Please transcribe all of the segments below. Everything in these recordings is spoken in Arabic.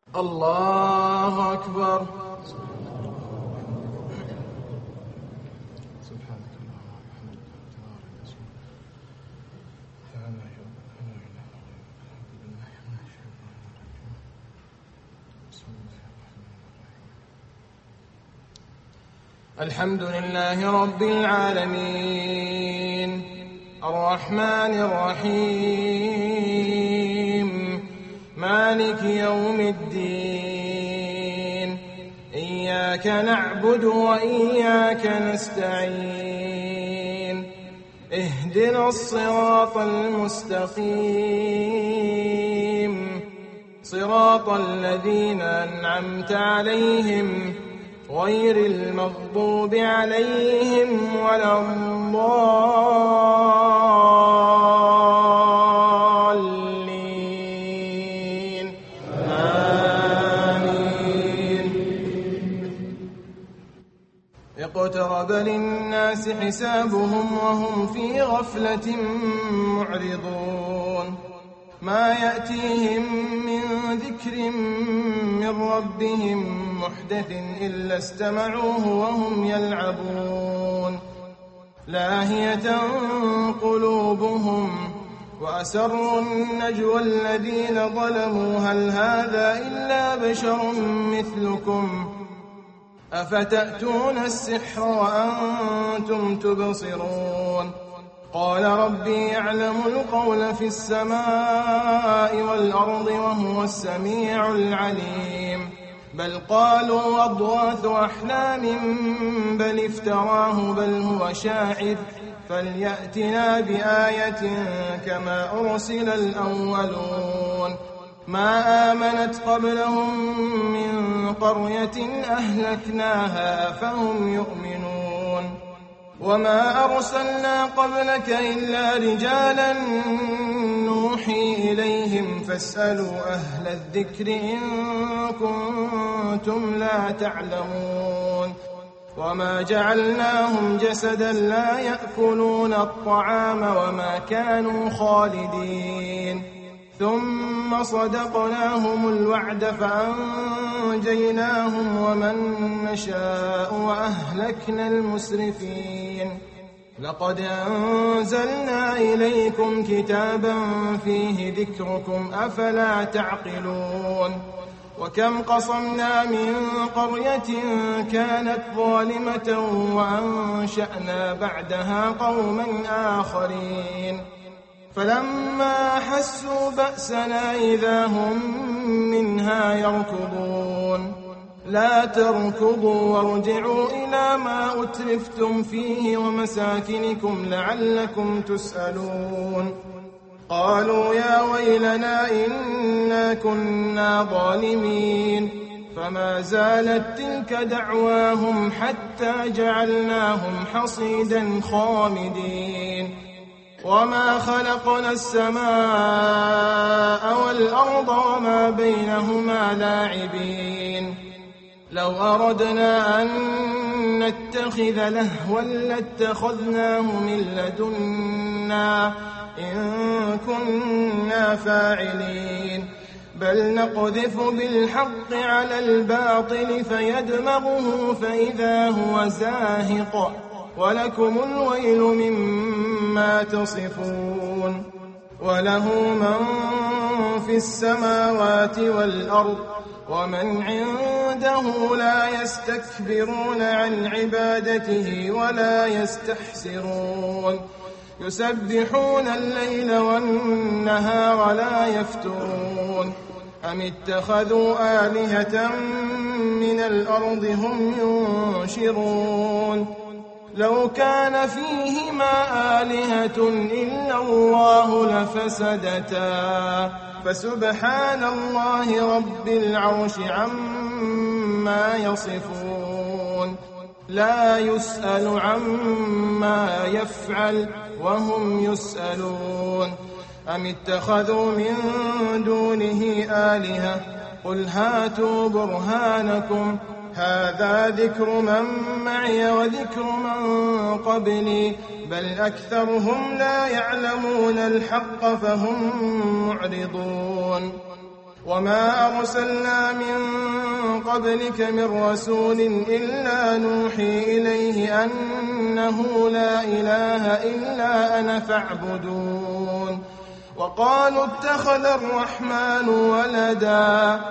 الله أكبر. الحمد لله رب العالمين الرحمن الرحيم مالك يوم الدين إياك نعبد وإياك نستعين اهدنا الصراط المستقيم صراط الذين أنعمت عليهم غير المغضوب عليهم ولا الضالين آمين. اقترب للناس حسابهم وهم في غفلة معرضون ما يأتيهم من ذكر من ربهم محدث إلا استمعوه وهم يلعبون لاهية قلوبهم وأسروا النجوى الذين ظلموا هل هذا إلا بشر مثلكم أفتأتون السحر وأنتم تبصرون قال ربي يعلم القول في السماء والأرض وهو السميع العليم بل قالوا أضغاث أحلام بل افتراه بل هو شاعر فليأتنا بآية كما أرسل الأولون ما آمنت قبلهم من قرية أهلكناها فهم يؤمنون وما أرسلنا قبلك إلا رجالا نوحي إليهم فاسألوا أهل الذكر إن كنتم لا تعلمون وما جعلناهم جسدا لا يأكلون الطعام وما كانوا خالدين ثم صدقناهم الوعد فأنجيناهم ومن نشاء وأهلكنا المسرفين لقد أنزلنا إليكم كتابا فيه ذكركم أفلا تعقلون وكم قصمنا من قرية كانت ظالمة وأنشأنا بعدها قوما آخرين فلما حسوا بأسنا إذا هم منها يركضون لا تركضوا وارجعوا إلى ما أترفتم فيه ومساكنكم لعلكم تسألون قالوا يا ويلنا إنا كنا ظالمين فما زالت تلك دعواهم حتى جعلناهم حصيدا خامدين وما خلقنا السماء والأرض وما بينهما لاعبين لو أردنا أن نتخذ لهوا لاتخذناه من لدنا إن كنا فاعلين بل نقذف بالحق على الباطل فيدمغه فإذا هو زاهق ولكم الويل مما تصفون وله من في السماوات والأرض ومن عنده لا يستكبرون عن عبادته ولا يستحسرون يسبحون الليل والنهار لا يفترون أم اتخذوا آلهة من الأرض هم ينشرون لو كان فيهما آلهة إلا الله لفسدتا فسبحان الله رب العرش عما يصفون لا يسأل عما يفعل وهم يسألون أم اتخذوا من دونه آلهة قل هاتوا برهانكم هذا ذكر من معي وذكر من قبلي بل أكثرهم لا يعلمون الحق فهم معرضون وما أرسلنا من قبلك من رسول إلا نوحي إليه أنه لا إله إلا أنا فاعبدون وقالوا اتخذ الرحمن ولدا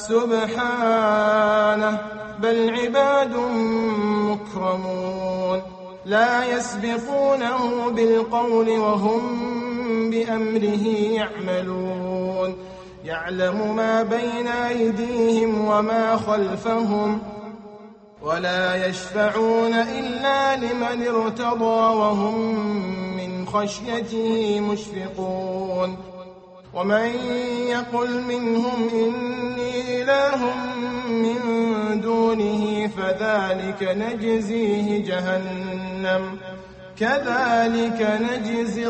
سبحانه بل عباد مكرمون لا يسبقونه بالقول وهم بأمره يعملون يعلم ما بين أيديهم وما خلفهم ولا يشفعون إلا لمن ارتضى وهم من خشيته مشفقون ومن يقل منهم إني إله من دونه فذلك نجزيه جهنم كذلك نجزي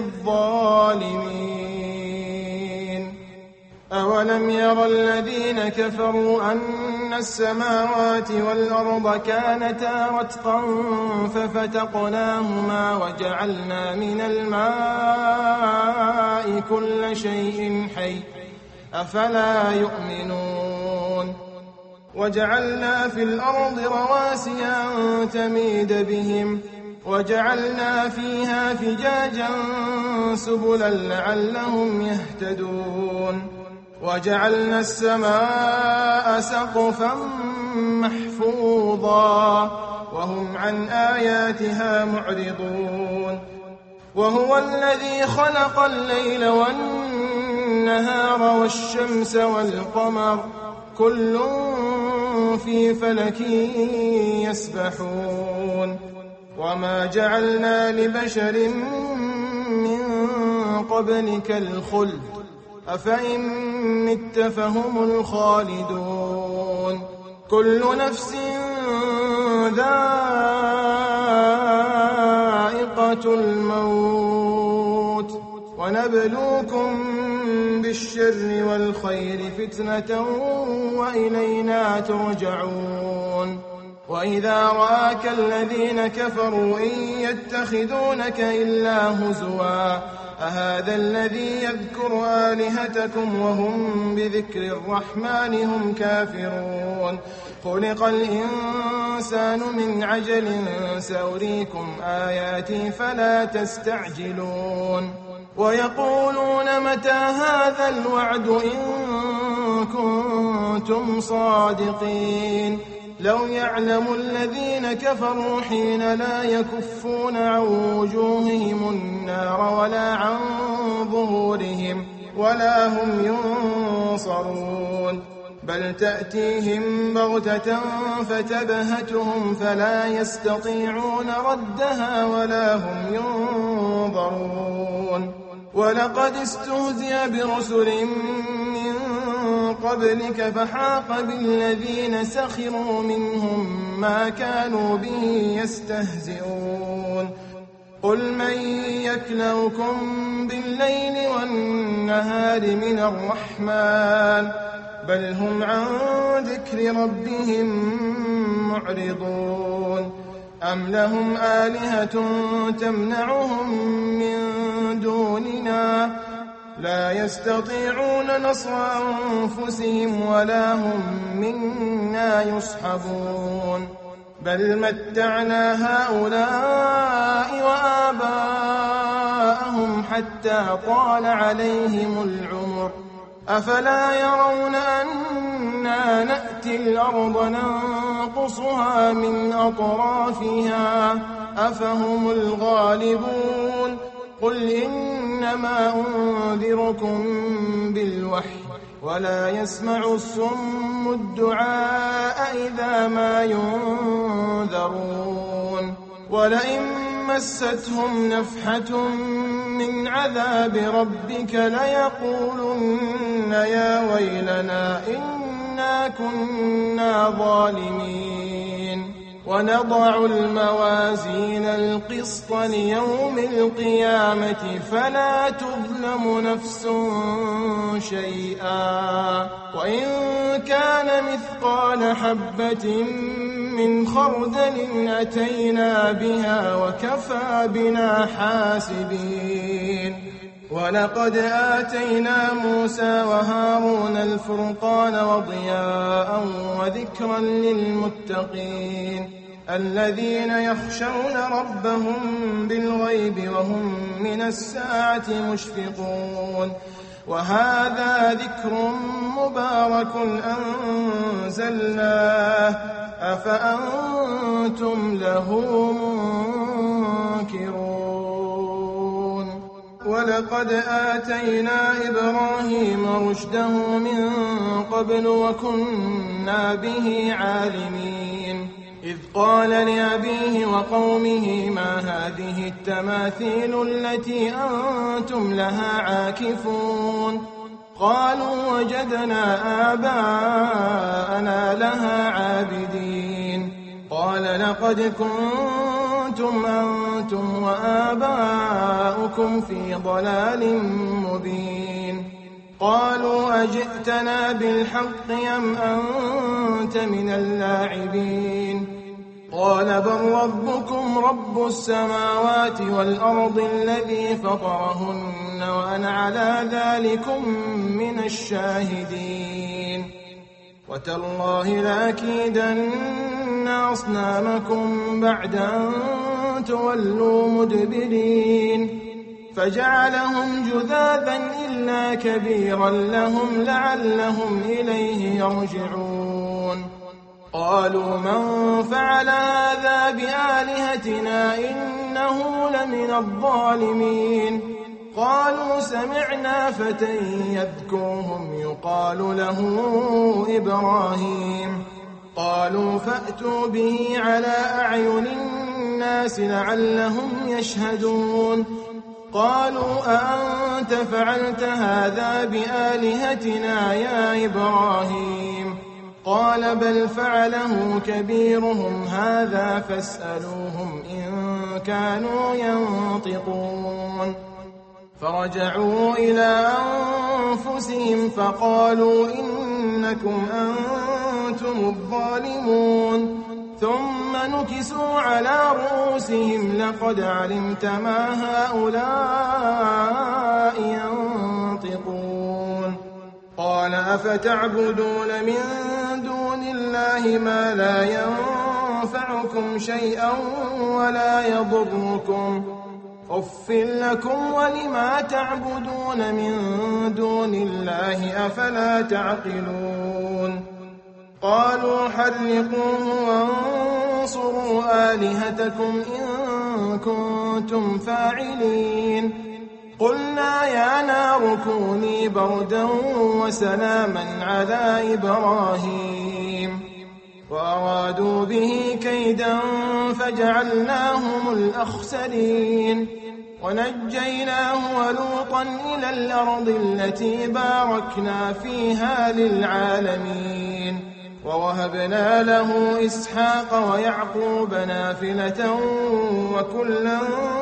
الظالمين أولم ير الذين كفروا أن السماوات والأرض كانتا رتقا ففتقناهما وجعلنا من الماء كل شيء حي أفلا يؤمنون وجعلنا في الأرض رواسي أن تميد بهم وجعلنا فيها فجاجا سبلا لعلهم يهتدون وجعلنا السماء سقفا محفوظا وهم عن آياتها معرضون وهو الذي خلق الليل والنهار والشمس والقمر كل في فلك يسبحون وما جعلنا لبشر من قبلك الخلد أفإن مت فهم الخالدون كل نفس ذائقة الموت ونبلوكم بالشر والخير فتنة وإلينا ترجعون وإذا رآك الذين كفروا إن يتخذونك إلا هزوا أهذا الذي يذكر آلهتكم وهم بذكر الرحمن هم كافرون خلق الإنسان من عجل سأريكم آياتي فلا تستعجلون ويقولون متى هذا الوعد إن كنتم صادقين لو يعلم الذين كفروا حين لا يكفون عن وجوههم النار ولا عن ظهورهم ولا هم ينصرون بل تأتيهم بغتة فتبهتهم فلا يستطيعون ردها ولا هم ينظرون ولقد استهزئ برسل من قبلك فحاق بالذين سخروا منهم ما كانوا به يستهزئون قل من يكلؤكم بالليل والنهار من الرحمن بل هم عن ذكر ربهم معرضون أم لهم آلهة تمنعهم من دوننا لا يستطيعون نصر أنفسهم ولا هم منا يصحبون بل متعنا هؤلاء وآباءهم حتى طال عليهم العمر أفلا يرون أنا نأتي الأرض ننقصها من أطرافها أفهم الغالبون قل إنما أنذركم بالوحي ولا يسمع الصم الدعاء إذا ما ينذرون ولئن مستهم نفحة من عذاب ربك ليقولن يا ويلنا إنا كنا ظالمين ونضع الموازين القسط ليوم القيامة فلا تظلم نفس شيئا وإن كان مثقال حبة من خردل أتينا بها وكفى بنا حاسبين ولقد آتينا موسى وهارون الفرقان وضياء وذكرا للمتقين الذين يخشون ربهم بالغيب وهم من الساعة مشفقون وهذا ذكر مبارك أنزلناه أفأنتم له منكرون ولقد آتينا إبراهيم رشده من قبل وكنا به عالمين إذ قال لأبيه وقومه ما هذه التماثيل التي أنتم لها عاكفون قالوا وجدنا آباءنا لها عابدين قال لقد كنتم أنتم وآباؤكم في ضلال مبين قالوا أجئتنا بالحق أم أنت من اللاعبين قال بل ربكم رب السماوات والأرض الذي فطرهن وأنا على ذلكم من الشاهدين وتالله لأكيدن أصنامكم بعد أن تولوا مدبرين فجعلهم جذاذا إلا كبيرا لهم لعلهم إليه يرجعون قالوا من فعل هذا بآلهتنا إنه لمن الظالمين قالوا سمعنا فتى يذكرهم يقال له إبراهيم قالوا فأتوا به على أعين الناس لعلهم يشهدون قالوا أأنت فعلت هذا بآلهتنا يا إبراهيم قال بل فعله كبيرهم هذا فاسألوهم إن كانوا ينطقون فرجعوا إلى أنفسهم فقالوا إنكم أنتم الظالمون ثم نكسوا على رؤوسهم لقد علمت ما هؤلاء ينطقون قال أفتعبدون من دون الله ما لا ينفعكم شيئا ولا يضركم أف لكم ولما تعبدون من دون الله أفلا تعقلون قالوا حرقوه وانصروا آلهتكم إن كنتم فاعلين قلنا يا نار كوني بردا وسلاما على إبراهيم وأرادوا به كيدا فجعلناهم الأخسرين ونجيناه ولوطا إلى الأرض التي باركنا فيها للعالمين ووهبنا له إسحاق ويعقوب نافلة وكلا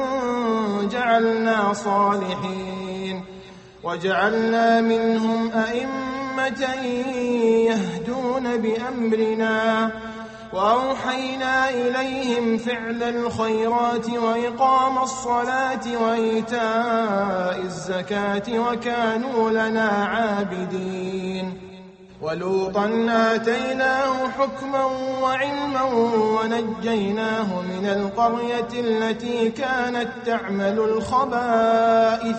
جعلنا صالحين وجعلنا منهم أئمة يهدون بأمرنا وأوحينا إليهم فعل الخيرات وإقام الصلاة وإيتاء الزكاة وكانوا لنا عابدين ولوطا آتيناه حكما وعلما ونجيناه من القرية التي كانت تعمل الخبائث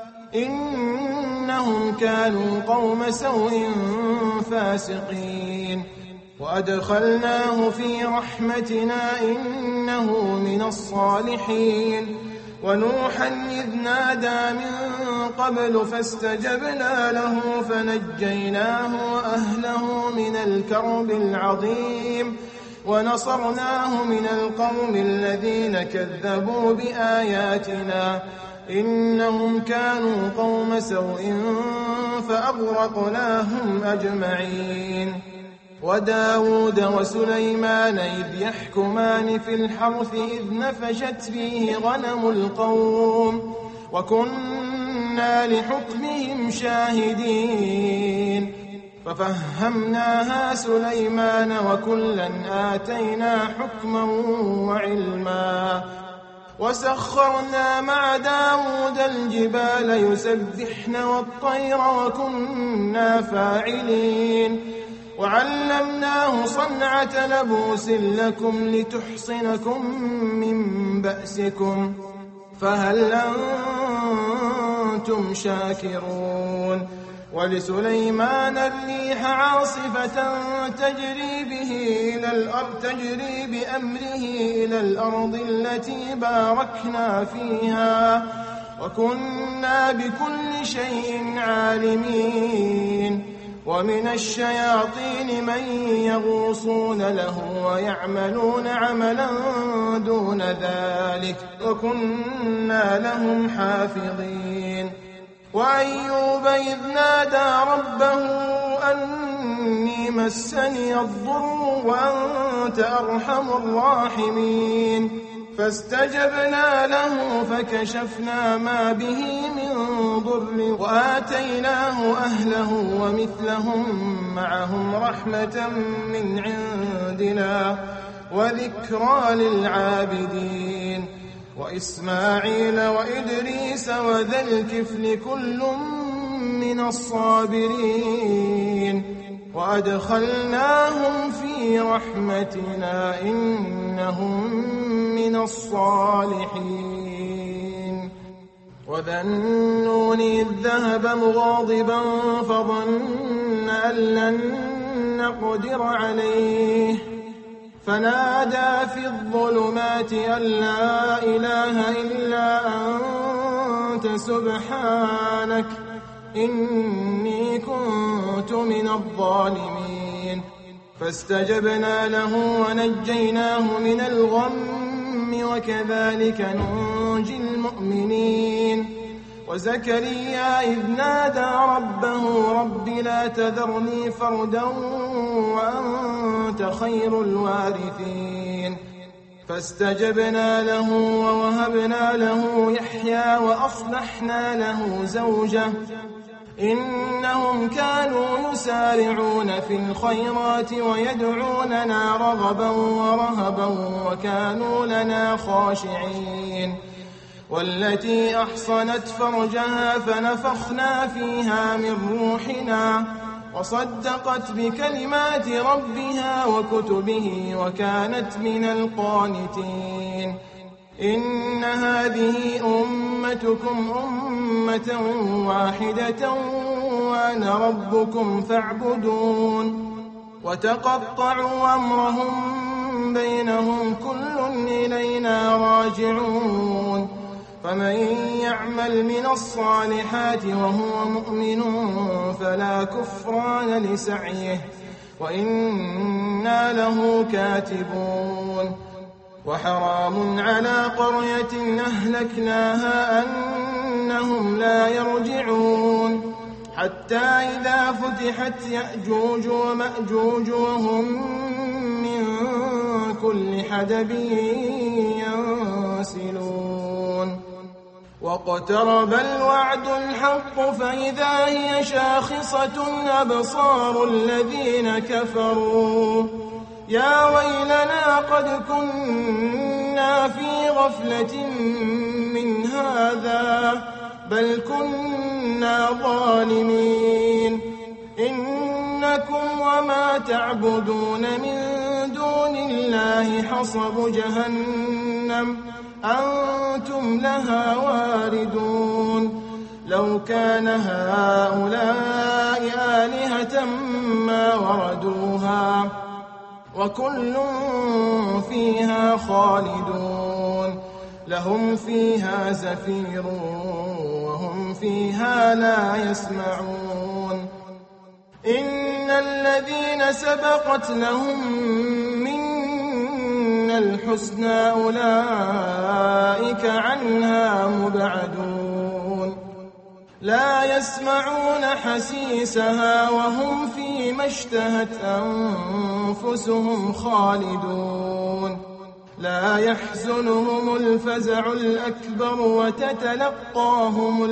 إنهم كانوا قوم سوء فاسقين وأدخلناه في رحمتنا إنه من الصالحين ونوحا إذ نادى من قبل فاستجبنا له فنجيناه وأهله من الكرب العظيم ونصرناه من القوم الذين كذبوا بآياتنا إنهم كانوا قوم سوء فأغرقناهم أجمعين وداود وسليمان إذ يحكمان في الحرث إذ نفشت فيه غنم القوم وكنا لحكمهم شاهدين ففهمناها سليمان وكلا آتينا حكما وعلما وسخرنا مع داود الجبال يسبحن والطير وكنا فاعلين وعلمناه صنعة لبوس لكم لتحصنكم من بأسكم فهل أنتم شاكرون ولسليمان الريح عاصفة تجري بأمره إلى الأرض التي باركنا فيها وكنا بكل شيء عالمين ومن الشياطين من يغوصون له ويعملون عملا دون ذلك وكنا لهم حافظين وأيوب إذ نادى ربه أني مسني الضر وأنت أرحم الراحمين فاستجبنا له فكشفنا ما به من ضر وآتيناه أهله ومثلهم معهم رحمة من عندنا وذكرى للعابدين وإسماعيل وإدريس وذا الكفل كل من الصابرين وأدخلناهم في رحمتنا إنهم من الصالحين وذا النون إذ ذهب مغاضبا فظن أن لن نقدر عليه فنادى في الظلمات أن لا إله إلا أنت سبحانك إني كنت من الظالمين فاستجبنا له ونجيناه من الغم وكذلك ننجي المؤمنين وزكريا إذ نادى ربه رب لا تذرني فردا وأنت خير الوارثين فاستجبنا له ووهبنا له يحيى وأصلحنا له زوجه إنهم كانوا يسارعون في الخيرات ويدعوننا رغبا ورهبا وكانوا لنا خاشعين والتي أحصنت فرجها فنفخنا فيها من روحنا وصدقت بكلمات ربها وكتبه وكانت من القانتين إن هذه أمتكم أمة واحدة وأنا ربكم فاعبدون وتقطعوا أمرهم بينهم كل إلينا راجعون فمن يعمل من الصالحات وهو مؤمن فلا كفران لسعيه وإنا له كاتبون وحرام على قرية أهلكناها أنهم لا يرجعون حتى إذا فتحت يأجوج ومأجوج وهم من كل حدب ينسلون واقترب الوعد الحق فإذا هي شاخصة أبصار الذين كفروا يا ويلنا قد كنا في غفلة من هذا بل كنا ظالمين إنكم وما تعبدون من دون الله حصب جهنم أنتم لها واردون لو كان هؤلاء آلهة ما وردوها وكل فيها خالدون لهم فيها زفير وهم فيها لا يسمعون إن الذين سبقت لهم منا الحسنى أولئك عنها مبعدون لا يسمعون حسيسها وهم فيما اشتهت أنفسهم خالدون لا يحزنهم الفزع الأكبر وتتلقاهم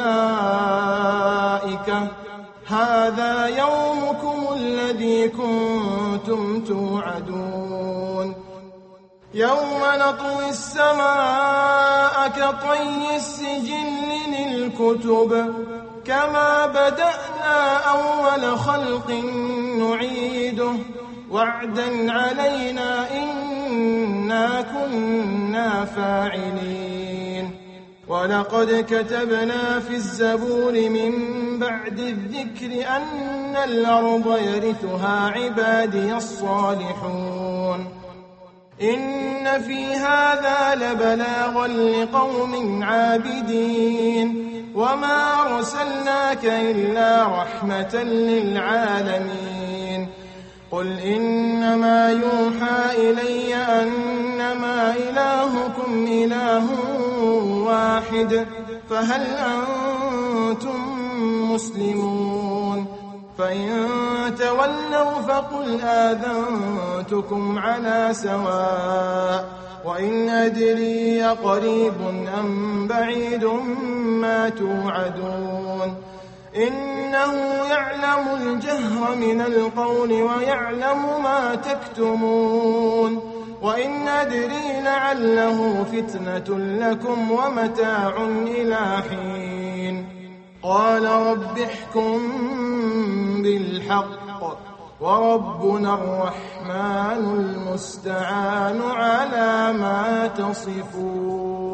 الملائكة هذا يومكم الذي كنتم توعدون يوم نطوي السماء كطي السجل للكتب كما بدأنا أول خلق نعيده وعدا علينا إنا كنا فاعلين ولقد كتبنا في الزبور من بعد الذكر أن الأرض يرثها عبادي الصالحون إن في هذا لبلاغا لقوم عابدين وما أرسلناك إلا رحمة للعالمين قل إنما يوحى إلي أنما إلهكم إله واحد فهل أنتم مسلمون فإن تولوا فقل آذنتكم على سواء وإن أدري قريب أم بعيد ما توعدون إنه يعلم الجهر من القول ويعلم ما تكتمون وإن أدري لعله فتنة لكم ومتاع إلى حين قال رب احكم بالحق وربنا الرحمن المستعان على ما تصفون